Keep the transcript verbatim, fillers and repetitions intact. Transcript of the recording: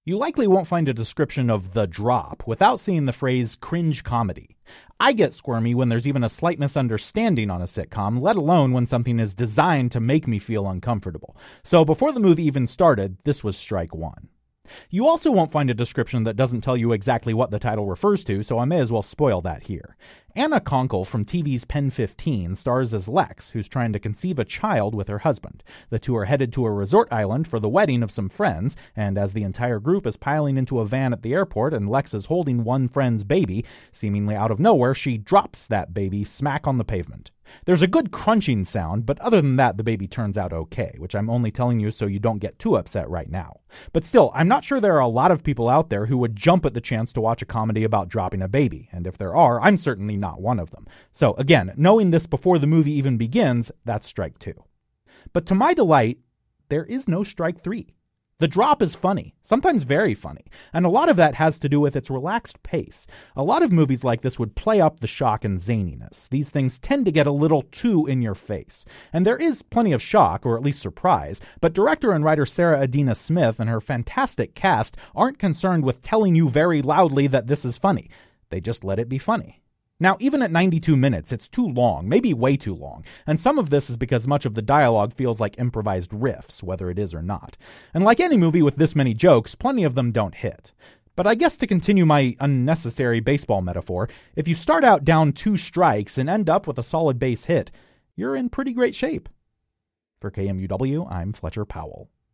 You likely won't find a description of The Drop without seeing the phrase cringe comedy. I get squirmy when there's even a slight misunderstanding on a sitcom, let alone when something is designed to make me feel uncomfortable. So before the movie even started, this was strike one. You also won't find a description that doesn't tell you exactly what the title refers to, so I may as well spoil that here. Anna Konkle from T V's Pen fifteen stars as Lex, who's trying to conceive a child with her husband. The two are headed to a resort island for the wedding of some friends, and as the entire group is piling into a van at the airport and Lex is holding one friend's baby, seemingly out of nowhere, she drops that baby smack on the pavement. There's a good crunching sound, but other than that, the baby turns out okay, which I'm only telling you so you don't get too upset right now. But still, I'm not sure there are a lot of people out there who would jump at the chance to watch a comedy about dropping a baby, and if there are, I'm certainly not one of them. So again, knowing this before the movie even begins, that's strike two. But to my delight, there is no strike three. The Drop is funny, sometimes very funny, and a lot of that has to do with its relaxed pace. A lot of movies like this would play up the shock and zaniness. These things tend to get a little too in your face. And there is plenty of shock, or at least surprise, but director and writer Sarah Adina Smith and her fantastic cast aren't concerned with telling you very loudly that this is funny. They just let it be funny. Now, even at ninety-two minutes, it's too long, maybe way too long, and some of this is because much of the dialogue feels like improvised riffs, whether it is or not. And like any movie with this many jokes, plenty of them don't hit. But I guess to continue my unnecessary baseball metaphor, if you start out down two strikes and end up with a solid base hit, you're in pretty great shape. For K M U W, I'm Fletcher Powell.